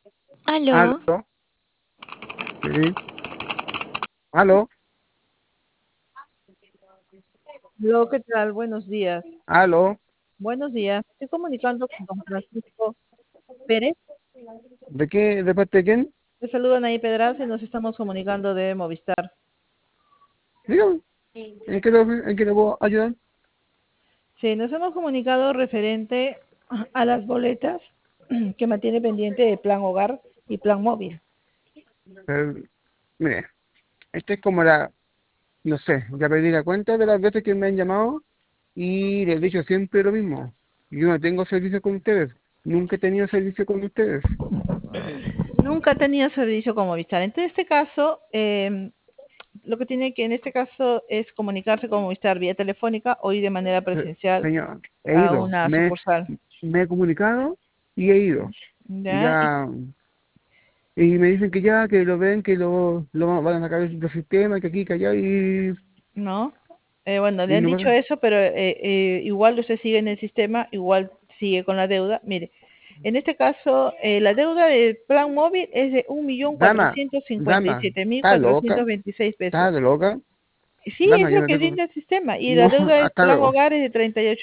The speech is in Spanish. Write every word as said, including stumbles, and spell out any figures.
¿Aló? ¿Aló? Sí. ¿Aló? Hola, ¿qué tal? Buenos días. ¿Aló? Buenos días. Estoy comunicando con don Francisco Pérez. ¿De qué? ¿De parte de quién? Le saludan ahí Pedraza y nos estamos comunicando de Movistar. Dígame. ¿En qué, lo, en qué le puedo ayudar? Sí, nos hemos comunicado referente a las boletas que mantiene pendiente de Plan Hogar y Plan Móvil. Eh, mire, esta es como la, no sé, ya perdí la cuenta de las veces que me han llamado y les he dicho siempre lo mismo. Yo no tengo servicio con ustedes. Nunca he tenido servicio con ustedes. Nunca ha tenido servicio con Movistar. En este caso, eh, lo que tiene que en este caso es comunicarse con Movistar vía telefónica o ir de manera Eh, presencial Señor, he a ido, una me, sucursal. me he comunicado y he ido. ¿Ya? Y Ya, y me dicen que ya, que lo ven, que lo, lo van a sacar del sistema, que aquí, que allá, y, ¿no? Eh, bueno, le y han no dicho pasa. eso, pero eh, eh, igual usted sigue en el sistema, igual sigue con la deuda. Mire, en este caso, eh, la deuda del plan móvil es de un millón Dama, cuatrocientos cincuenta y dama, siete mil ¿está loca? cuatrocientos veintiséis pesos. ¿Está de loca? Sí, es Dama, yo lo no que tengo. brinda el sistema. Y la No, deuda del hasta plan luego. hogar es de treinta y ocho